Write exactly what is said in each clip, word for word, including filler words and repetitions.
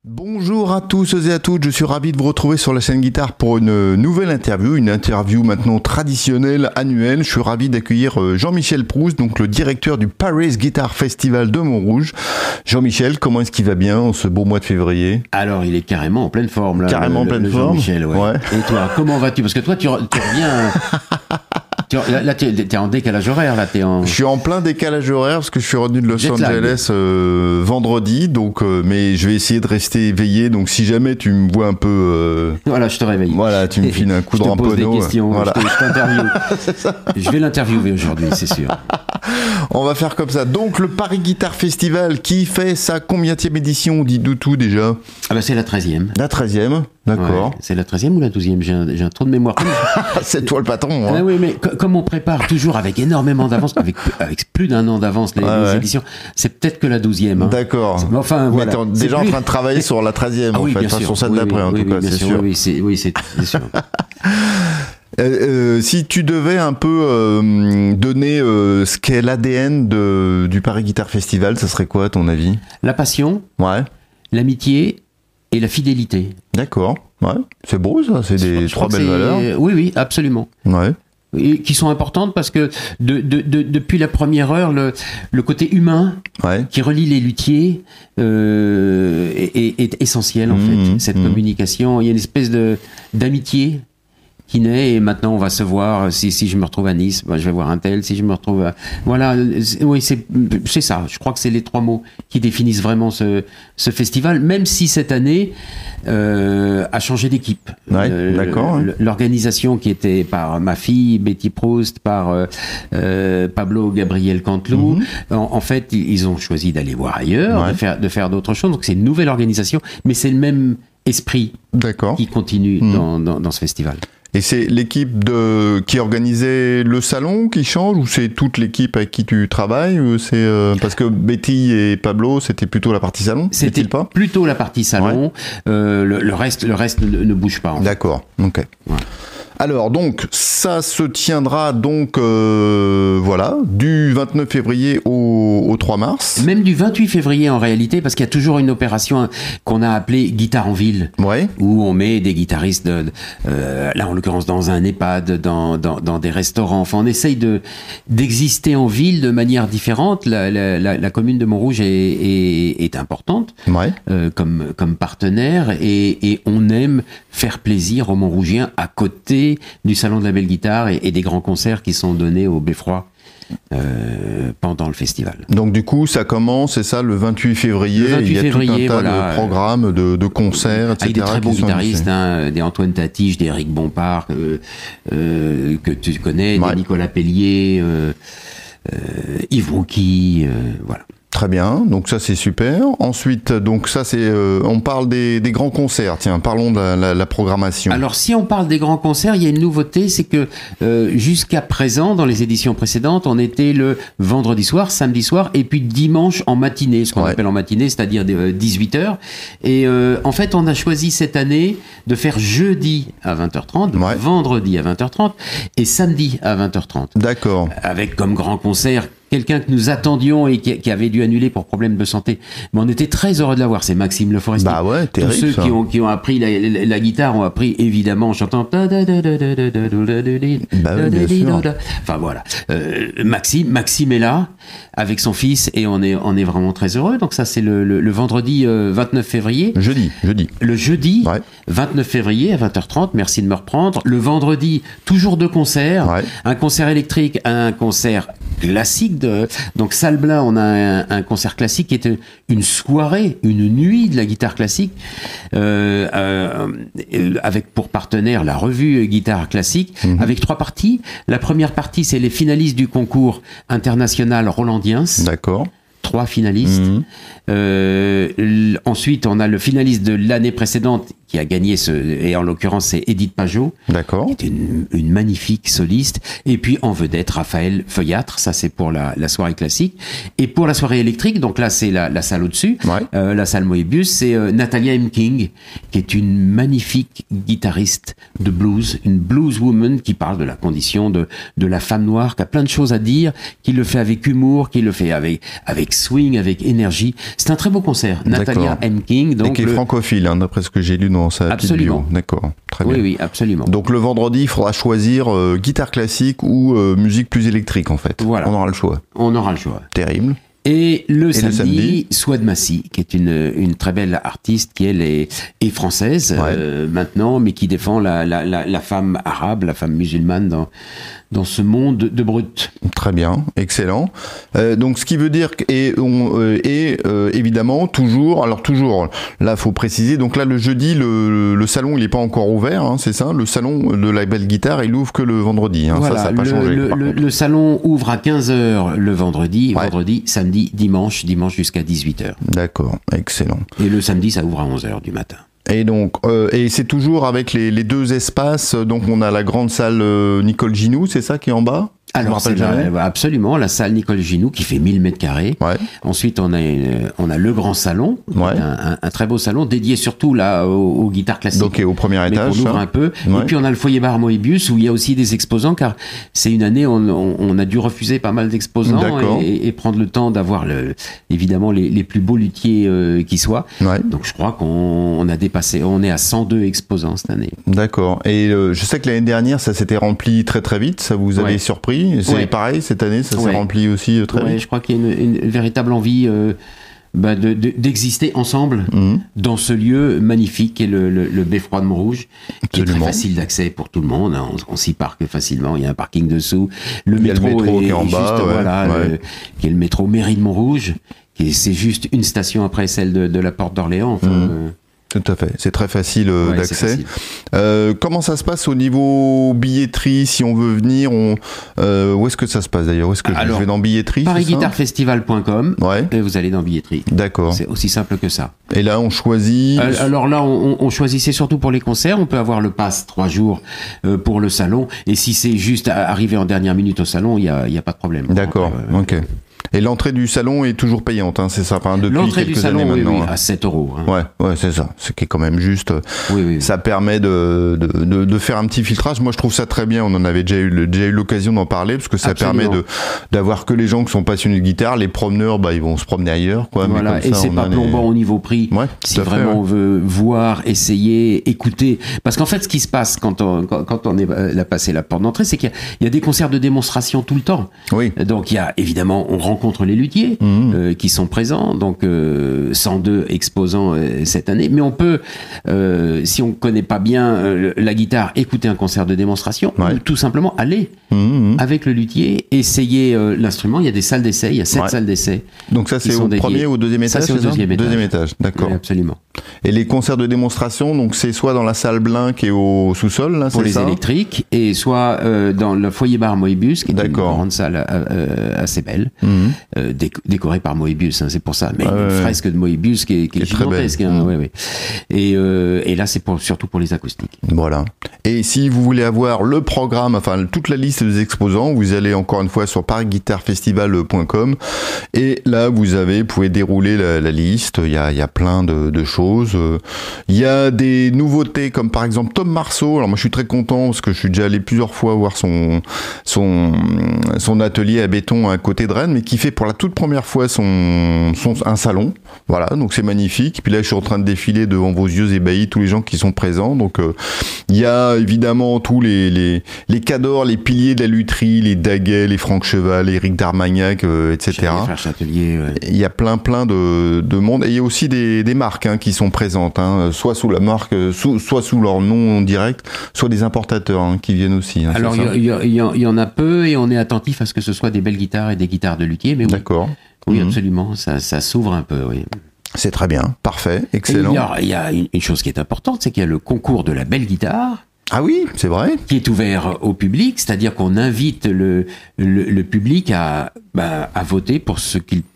Bonjour à tous et à toutes, je suis ravi de vous retrouver sur la chaîne Guitare pour une nouvelle interview, une interview maintenant traditionnelle, annuelle. Je suis ravi d'accueillir Jean-Michel Proust, donc le directeur du Paris Guitar Festival de Montrouge. Jean-Michel, comment est-ce qu'il va bien en ce beau mois de février? Alors, il est carrément en pleine forme là. Carrément le, en pleine le forme. Jean-Michel, ouais. ouais. Et toi, comment vas-tu? Parce que toi, tu, tu reviens. tu, là, là, tu es en décalage horaire, là, t'es en. Je suis en plein décalage horaire parce que je suis revenu de Los Jet Angeles euh, vendredi, donc euh, mais je vais essayer de rester éveillé. Donc si jamais tu me vois un peu, euh, voilà, je te réveille. Voilà, tu me files un coup de ramponneau. Je te pose des questions. Voilà. Je, te, je t'interviewe. Je vais l'interviewer aujourd'hui, c'est sûr. On va faire comme ça. Donc le Paris Guitar Festival qui fait sa combienième édition, dis-nous tout déjà. Ah bah c'est la treizième. La treizième, d'accord. Ouais, c'est la treizième ou la douzième? J'ai un, j'ai un trou de mémoire. C'est toi le patron. Hein. Ah oui, mais co- comme on prépare toujours avec énormément d'avance, avec, avec plus d'un an d'avance les, ouais, les ouais. éditions, c'est peut-être que la douzième. Hein. D'accord. Mais enfin, ouais, voilà. t'es déjà plus... en train de travailler sur la treizième, ah, en oui, fait, bien enfin, sûr. sur celle oui, d'après, oui, en oui, tout cas, oui, c'est sûr, sûr. Oui, oui, c'est, oui, c'est, c'est sûr. Euh, euh, si tu devais un peu euh, donner euh, ce qu'est l'A D N de, du Paris Guitar Festival, ça serait quoi à ton avis? La passion, ouais. l'amitié et la fidélité. D'accord, ouais. C'est beau ça, c'est des je trois belles c'est... valeurs. Oui, oui, absolument. Ouais. Et qui sont importantes parce que de, de, de, depuis la première heure, le, le côté humain ouais. qui relie les luthiers euh, est, est, est essentiel en mmh, fait. Cette mmh. communication, il y a une espèce de, d'amitié qui naît et maintenant on va se voir. Si, si je me retrouve à Nice, ben je vais voir un tel. Si je me retrouve à... Voilà, c'est, oui, c'est, c'est ça. Je crois que c'est les trois mots qui définissent vraiment ce, ce festival, même si cette année euh, a changé d'équipe. Ouais, euh, d'accord. Le, l'organisation qui était par ma fille, Betty Proust, par euh, euh, Pablo Gabriel Cantelou, mm-hmm. en, en fait, ils ont choisi d'aller voir ailleurs, ouais. de faire, de faire d'autres choses. Donc c'est une nouvelle organisation, mais c'est le même esprit d'accord. qui continue mm. dans, dans, dans ce festival. Et c'est l'équipe de qui organisait le salon qui change ou c'est toute l'équipe avec qui tu travailles ou c'est euh, parce que Betty et Pablo c'était plutôt la partie salon, c'était pas plutôt la partie salon. Ouais. Euh, le, le reste, le reste ne, ne bouge pas. En D'accord. fait. Ok. Ouais. Alors donc ça se tiendra donc euh, voilà du vingt-neuf février au, au trois mars. Même du vingt-huit février en réalité parce qu'il y a toujours une opération qu'on a appelée Guitare en ville, ouais. où on met des guitaristes de, euh, là en l'occurrence dans un EHPAD, dans, dans, dans des restaurants. Enfin on essaye de d'exister en ville de manière différente. La, la, la, la commune de Montrouge est, est, est importante ouais. euh, comme, comme partenaire et, et on aime faire plaisir aux Montrougiens à côté du Salon de la Belle Guitare et, et des grands concerts qui sont donnés au Beffroi euh, pendant le festival. Donc du coup, ça commence, c'est ça, le vingt-huit février. Le vingt-huit il y a février, tout un tas voilà, de programmes, de, de concerts, et cetera. Avec des très bons guitaristes, hein, des Antoine Tatige, des Eric Bompard, euh, euh, que tu connais, ouais. des Nicolas Pellier, euh, euh, Yves Rouki, euh, voilà. Très bien, donc ça c'est super. Ensuite, donc ça c'est, euh, on parle des, des grands concerts. Tiens, parlons de la, la, la programmation. Alors, si on parle des grands concerts, il y a une nouveauté, c'est que euh, jusqu'à présent, dans les éditions précédentes, on était le vendredi soir, samedi soir, et puis dimanche en matinée, ce qu'on ouais. appelle en matinée, c'est-à-dire dix-huit heures. Et euh, en fait, on a choisi cette année de faire jeudi à vingt heures trente, ouais. vendredi à vingt heures trente et samedi à vingt heures trente. D'accord. Avec comme grand concert quelqu'un que nous attendions et qui, qui avait dû annuler pour problème de santé. Mais on était très heureux de l'avoir, c'est Maxime Le Forestier. Bah ouais, terrible. Tous ceux ça. qui ont, qui ont appris la, la, la guitare ont appris évidemment en chantant. Bah oui, bien sûr. Enfin voilà. Euh, Maxime, Maxime est là avec son fils et on est, on est vraiment très heureux. Donc ça, c'est le, le, le vendredi euh, vingt-neuf février. Jeudi, jeudi. Le jeudi ouais. vingt-neuf février à vingt heures trente. Merci de me reprendre. Le vendredi, toujours deux concerts. Ouais. Un concert électrique, un concert classique. De, donc salle Blas, on a un, un concert classique qui est une soirée, une nuit de la guitare classique, euh, euh, avec pour partenaire la revue Guitare Classique, mmh. avec trois parties. La première partie, c'est les finalistes du concours international Roland-Diens. D'accord. Trois finalistes. Mmh. Euh, ensuite, on a le finaliste de l'année précédente qui a gagné ce, et en l'occurrence c'est Edith Pajot, d'accord, qui est une, une magnifique soliste, et puis en vedette Raphaël Feuillatre, ça c'est pour la, la soirée classique, et pour la soirée électrique, donc là c'est la, la salle au-dessus, ouais. euh, la salle Moebius, c'est euh, Natalia M. King, qui est une magnifique guitariste de blues, une blues woman qui parle de la condition de, de la femme noire, qui a plein de choses à dire, qui le fait avec humour, qui le fait avec, avec swing, avec énergie. C'est un très beau concert. Natalia M. King. Donc et qui est le... francophile, hein, d'après ce que j'ai lu dans sa petite bio. D'accord, très bien. Oui, oui, absolument. Donc le vendredi, il faudra choisir euh, guitare classique ou euh, musique plus électrique, en fait. Voilà. On aura le choix. On aura le choix. Terrible. Et le Et samedi, le samedi Souad Massi, qui est une, une très belle artiste qui, elle, est, est française ouais. euh, maintenant, mais qui défend la, la, la, la femme arabe, la femme musulmane dans, dans ce monde de brut. Très bien, excellent. Euh, donc ce qui veut dire que, et, on, euh, et euh, évidemment toujours, alors toujours, là faut préciser, donc là le jeudi le, le salon il n'est pas encore ouvert, hein, c'est ça, le salon de la belle guitare il ouvre que le vendredi, hein, voilà, ça ça n'a pas le, changé. Le, le, le salon ouvre à quinze heures le vendredi, ouais. vendredi, samedi, dimanche, dimanche jusqu'à dix-huit heures. D'accord, excellent. Et le samedi ça ouvre à onze heures du matin. Et donc, euh, et c'est toujours avec les, les deux espaces. Donc, on a la grande salle euh, Nicole Ginoux, c'est ça qui est en bas? Alors, c'est la, absolument, la salle Nicole Ginoux qui fait mille mètres carrés. Ouais. Ensuite, on a, une, on a le grand salon, ouais. un, un, un très beau salon dédié surtout là aux, aux guitares classiques. Donc, au premier étage. On ouvre un peu. Ouais. Et puis, on a le foyer bar Moebius où il y a aussi des exposants, car c'est une année où on, on, on a dû refuser pas mal d'exposants et, et prendre le temps d'avoir le, évidemment les, les plus beaux luthiers euh, qui soient. Ouais. Donc, je crois qu'on on a dépassé, on est à cent deux exposants cette année. D'accord. Et euh, je sais que l'année dernière, ça s'était rempli très très vite. Ça vous avait ouais. surpris? C'est ouais. pareil cette année, ça s'est ouais. rempli aussi euh, très ouais, vite. Je crois qu'il y a une, une véritable envie euh, bah de, de, d'exister ensemble mmh. dans ce lieu magnifique qu'est le, le, le Beffroi de Montrouge, qui Absolument. est très facile d'accès pour tout le monde. On, on s'y parque facilement. Il y a un parking dessous. Le Il métro, y a le métro est, qui est en juste, bas, ouais, voilà, ouais. Le, qui est le métro Mairie de Montrouge. Qui c'est juste une station après celle de, de la Porte d'Orléans. Enfin, mmh. euh, Tout à fait, c'est très facile euh, ouais, d'accès. Euh, comment ça se passe au niveau billetterie si on veut venir on, euh, où est-ce que ça se passe d'ailleurs? Où est-ce que Alors, je vais dans billetterie? paris guitar festival point com ouais. et vous allez dans billetterie. D'accord. C'est aussi simple que ça. Et là, on choisit... Alors là, on, on choisissait surtout pour les concerts. On peut avoir le pass trois jours euh, pour le salon. Et si c'est juste arriver en dernière minute au salon, il n'y a, y a pas de problème. D'accord, euh, ok. Et l'entrée du salon est toujours payante, hein, c'est ça, enfin, depuis l'entrée quelques du salon, années oui, maintenant. Oui, à sept euros. Hein. Ouais, ouais, c'est ça. Ce qui est quand même juste. Oui, oui, ça oui. permet de, de, de, de faire un petit filtrage. Moi, je trouve ça très bien. On en avait déjà eu, déjà eu l'occasion d'en parler, parce que ça Absolument. permet de, d'avoir que les gens qui sont passionnés de guitare. Les promeneurs, bah, ils vont se promener ailleurs, quoi. Voilà. Mais comme et ça, c'est on pas plombant les... au niveau prix. Ouais, si vraiment fait, ouais. on veut voir, essayer, écouter. Parce qu'en fait, ce qui se passe quand on, quand, quand on est là passé la porte d'entrée, c'est qu'il y a, il y a des concerts de démonstration tout le temps. Oui. Donc, il y a, évidemment, on rencontre les luthiers, mmh. euh, qui sont présents, donc euh, cent deux exposants euh, cette année, mais on peut, euh, si on ne connaît pas bien euh, la guitare, écouter un concert de démonstration, ouais. ou tout simplement aller mmh. avec le luthier, essayer euh, l'instrument. Il y a des salles d'essai, il y a sept ouais. salles d'essai. Donc ça c'est au dédiées. premier ou au deuxième étage? Ça c'est au deuxième étage. Deuxième étage, d'accord. Oui, absolument. Et les concerts de démonstration, donc c'est soit dans la salle Blin qui est au sous-sol, là, pour les ça électriques, et soit euh, dans le foyer bar Moebius, qui est une grande salle euh, assez belle, mmh. euh, déc- décorée par Moebius, hein, c'est pour ça, mais ouais, une ouais. fresque de Moebius qui est, qui est, qui est gigantesque. Hein, mmh. ouais, ouais. Et, euh, et là, c'est pour, surtout pour les acoustiques. Voilà. Et si vous voulez avoir le programme, enfin toute la liste des exposants, vous allez encore une fois sur paris guitar festival point com et là vous avez, vous pouvez dérouler la, la liste. Il y a, il y a plein de, de choses. Il y a des nouveautés comme par exemple Tom Marceau. Alors moi je suis très content parce que je suis déjà allé plusieurs fois voir son son son atelier à béton à côté de Rennes, mais qui fait pour la toute première fois son, son un salon. Voilà, donc c'est magnifique. Puis là je suis en train de défiler devant vos yeux ébahis tous les gens qui sont présents. Donc euh, il y a évidemment tous les les les cadors, les piliers de la lutherie, les Daguet, les Franck Cheval, les Eric d'Armagnac, euh, et cetera. Il ouais. y a plein plein de de monde et il y a aussi des des marques hein, qui sont présentes, hein, soit sous la marque, sous, soit sous leur nom direct, soit des importateurs hein, qui viennent aussi. Hein, Alors il y, y, y, y en a peu et on est attentif à ce que ce soit des belles guitares et des guitares de luthier. Mais oui. D'accord. Oui, mmh. absolument. Ça ça s'ouvre un peu. Oui. C'est très bien, parfait, excellent. Il y a, il y a une, une chose qui est importante, c'est qu'il y a le concours de la belle guitare. Ah oui, c'est vrai. Qui est ouvert au public, c'est-à-dire qu'on invite le, le, le public à, bah, à voter pour ce qu'il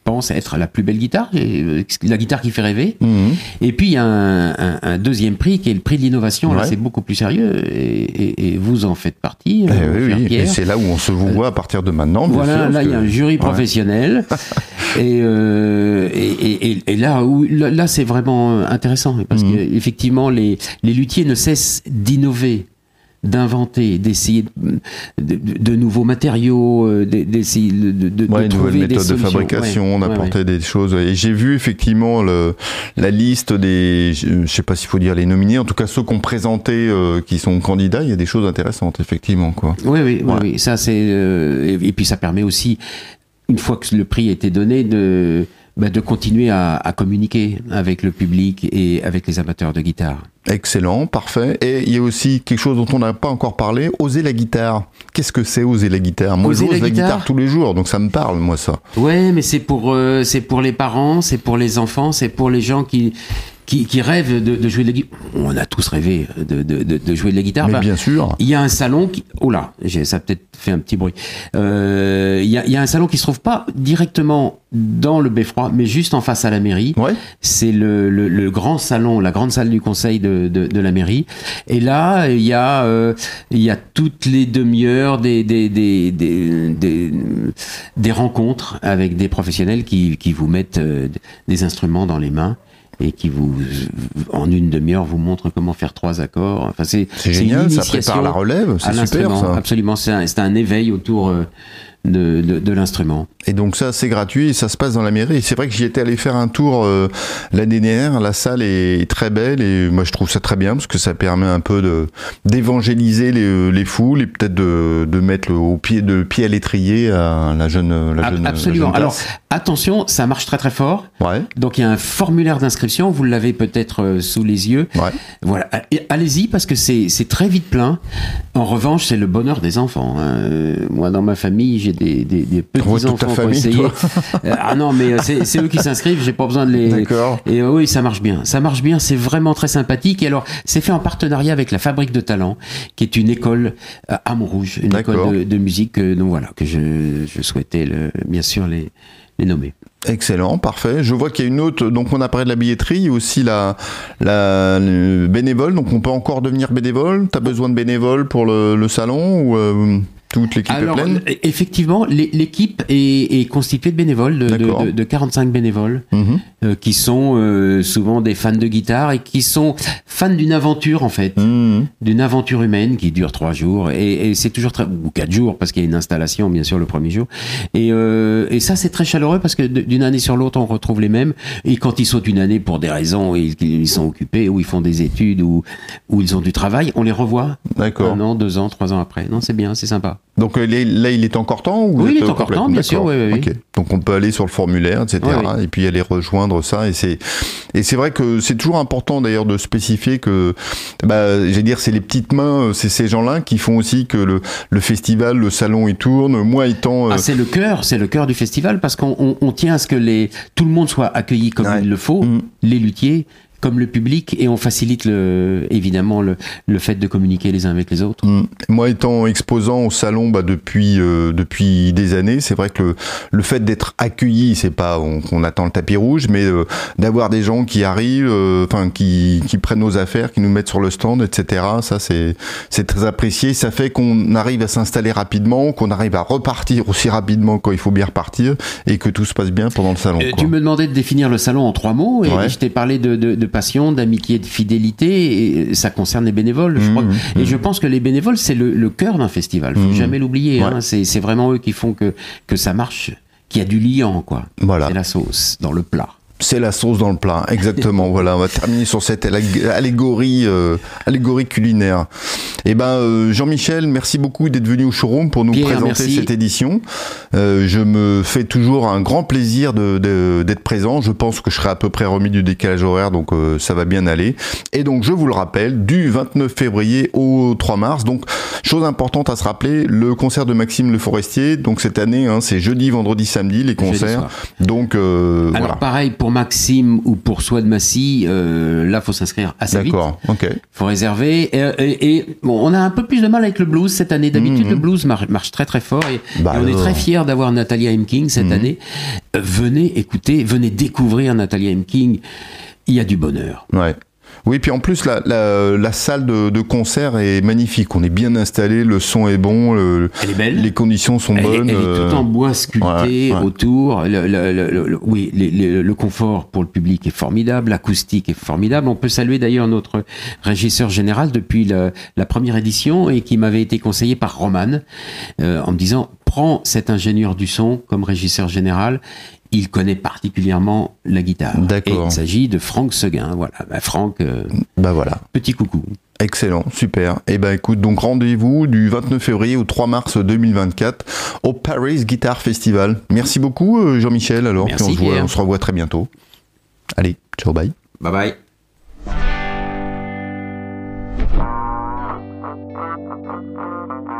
pense être la plus belle guitare, la guitare qui fait rêver. Mmh. Et puis il y a un, un, un deuxième prix qui est le prix de l'innovation. Ouais. Là, c'est beaucoup plus sérieux et, et, et vous en faites partie. Eh euh, oui, oui. Et c'est là où on se vous voit à partir de maintenant. Bien voilà, sûr, là il que... y a un jury professionnel et, euh, et, et, et là où là, là c'est vraiment intéressant parce mmh. que effectivement les les luthiers ne cessent d'innover, d'inventer, d'essayer de, de, de nouveaux matériaux, d'essayer de, de, de, ouais, de trouver méthodes des solutions. de fabrication, ouais, d'apporter ouais, ouais. des choses. Et j'ai vu effectivement le, la liste des, je sais pas s'il faut dire les nominés, en tout cas ceux qu'on présenté, euh, qui sont candidats, il y a des choses intéressantes, effectivement, quoi. Oui, oui, oui, ouais. oui. Ça c'est euh, et, et puis ça permet aussi, une fois que le prix a été donné, de bah, de continuer à, à communiquer avec le public et avec les amateurs de guitare. Excellent, parfait. Et il y a aussi quelque chose dont on n'a pas encore parlé, oser la guitare. Qu'est-ce que c'est oser la guitare? Moi, j'ose la, la guitare. guitare tous les jours, donc ça me parle, moi, ça. Ouais, mais c'est pour, euh, c'est pour les parents, c'est pour les enfants, c'est pour les gens qui... Qui, qui rêvent de, de jouer de la guitare. On a tous rêvé de, de, de, de jouer de la guitare. Mais bah, bien sûr. Il y a un salon qui... Oh là, j'ai, ça a peut-être fait un petit bruit. Euh, il, y a, il y a un salon qui se trouve pas directement dans le Beffroi, mais juste en face à la mairie. Ouais. C'est le, le, le grand salon, la grande salle du conseil de, de, de la mairie. Et là, il y a, euh, il y a toutes les demi-heures des, des, des, des, des, des rencontres avec des professionnels qui, qui vous mettent euh, des instruments dans les mains et qui vous, en une demi-heure, vous montre comment faire trois accords. Enfin, c'est, c'est génial, ça prépare la relève, c'est super, ça. Absolument, c'est un, c'est un éveil autour de, de, de l'instrument. Et donc ça, c'est gratuit et ça se passe dans la mairie. Et c'est vrai que j'y étais allé faire un tour euh, l'année dernière. La salle est très belle et moi je trouve ça très bien parce que ça permet un peu de d'évangéliser les, les foules et peut-être de, de mettre le, au pied de pied à l'étrier à la jeune la jeune. Absolument. La jeune Alors attention, ça marche très très fort. Ouais. Donc il y a un formulaire d'inscription. Vous l'avez peut-être euh, sous les yeux. Ouais. Voilà. Et allez-y parce que c'est c'est très vite plein. En revanche, c'est le bonheur des enfants. Hein. Moi, dans ma famille, j'ai des des, des petits ouais, enfants. Famille, essayer. Ah non, mais c'est, c'est eux qui s'inscrivent, j'ai pas besoin de les... D'accord. Et oui, ça marche bien. Ça marche bien, c'est vraiment très sympathique. Et alors, c'est fait en partenariat avec la Fabrique de Talent, qui est une école à Montrouge, une D'accord. école de, de musique, donc voilà, que je, je souhaitais, le, bien sûr, les, les nommer. Excellent, parfait. Je vois qu'il y a une autre, donc on a parlé de la billetterie, il y a aussi la, la le bénévole, donc on peut encore devenir bénévole. T'as besoin de bénévoles pour le, le salon ou euh... toute l'équipe Alors, est pleine? Effectivement, l'équipe est, est constituée de bénévoles, de, de, de quarante-cinq bénévoles, mmh. euh, qui sont euh, souvent des fans de guitare et qui sont fans d'une aventure, en fait, mmh. d'une aventure humaine qui dure trois jours. Et, et c'est toujours très... ou quatre jours, parce qu'il y a une installation, bien sûr, le premier jour. Et, euh, et ça, c'est très chaleureux, parce que d'une année sur l'autre, on retrouve les mêmes. Et quand ils sautent une année pour des raisons, ils, ils sont occupés, ou ils font des études, ou, ou ils ont du travail, on les revoit. D'accord. Un an, deux ans, trois ans après. Non, c'est bien, c'est sympa. Donc là, il est encore temps ou Oui, il est encore temps, bien sûr. Oui, oui, oui. Okay. Donc on peut aller sur le formulaire, et cetera. Oui, oui. Et puis aller rejoindre ça. Et c'est et c'est vrai que c'est toujours important d'ailleurs de spécifier que, bah, j'allais dire, c'est les petites mains, c'est ces gens-là qui font aussi que le, le festival, le salon, il tourne. Moi étant, euh... ah, c'est le cœur, c'est le cœur du festival parce qu'on on, on tient à ce que les tout le monde soit accueilli comme ouais. il le faut, mmh. les luthiers comme le public, et on facilite le, évidemment le, le fait de communiquer les uns avec les autres. Mmh. Moi étant exposant au salon bah, depuis, euh, depuis des années, c'est vrai que le, le fait d'être accueilli, c'est pas on, qu'on attend le tapis rouge, mais euh, d'avoir des gens qui arrivent, enfin euh, qui, qui prennent nos affaires, qui nous mettent sur le stand, et cetera. Ça c'est, c'est très apprécié. Ça fait qu'on arrive à s'installer rapidement, qu'on arrive à repartir aussi rapidement quand il faut bien repartir, et que tout se passe bien pendant le salon. Euh, quoi. Tu me demandais de définir le salon en trois mots, et ouais. je t'ai parlé de, de, de passion, d'amitié, de fidélité, et ça concerne les bénévoles, je mmh, crois. Mmh. Et je pense que les bénévoles, c'est le, le cœur d'un festival. Faut mmh. jamais l'oublier. Ouais. Hein. C'est, c'est vraiment eux qui font que, que ça marche, qu'il y a du liant, quoi. Voilà. C'est la sauce dans le plat. C'est la sauce dans le plat, exactement. Voilà, on va terminer sur cette allégorie, euh, allégorie culinaire. Eh ben, euh, Jean-Michel, merci beaucoup d'être venu au showroom pour nous Pierre, présenter merci. cette édition. Euh, je me fais toujours un grand plaisir de, de, d'être présent. Je pense que je serai à peu près remis du décalage horaire, donc euh, ça va bien aller. Et donc, je vous le rappelle, du vingt-neuf février au trois mars. Donc, chose importante à se rappeler, le concert de Maxime Le Forestier. Donc cette année, hein, c'est jeudi, vendredi, samedi les concerts. Donc, euh, alors voilà. pareil pour pour Maxime ou pour Swad Massy, euh, là, faut s'inscrire assez vite. D'accord, ok. Faut réserver. Et, et, et bon, on a un peu plus de mal avec le blues cette année. D'habitude, mmh. le blues marche, marche très très fort. Et, bah et on alors. est très fiers d'avoir Natalia M. King cette mmh. année. Euh, venez écouter, venez découvrir Natalia M. King. Il y a du bonheur. Ouais. Oui, puis en plus, la, la, la salle de, de concert est magnifique. On est bien installé, le son est bon, le, elle est belle. Les conditions sont elle bonnes. Est, elle est tout en bois sculpté ouais, ouais. autour. Le, le, le, le, oui, le, le, le confort pour le public est formidable, l'acoustique est formidable. On peut saluer d'ailleurs notre régisseur général depuis la, la première édition et qui m'avait été conseillé par Roman euh, en me disant « Prends cet ingénieur du son comme régisseur général ». Il connaît particulièrement la guitare. D'accord. Et il s'agit de Franck Seguin. Voilà, bah Franck, euh, bah voilà. Petit coucou. Excellent, super. Et ben écoute, donc rendez-vous du vingt-neuf février au trois mars deux mille vingt-quatre au Paris Guitar Festival. Merci beaucoup Jean-Michel. Alors, Merci, puis on, se voit, on se revoit très bientôt. Allez, ciao, bye. Bye bye. Thank you.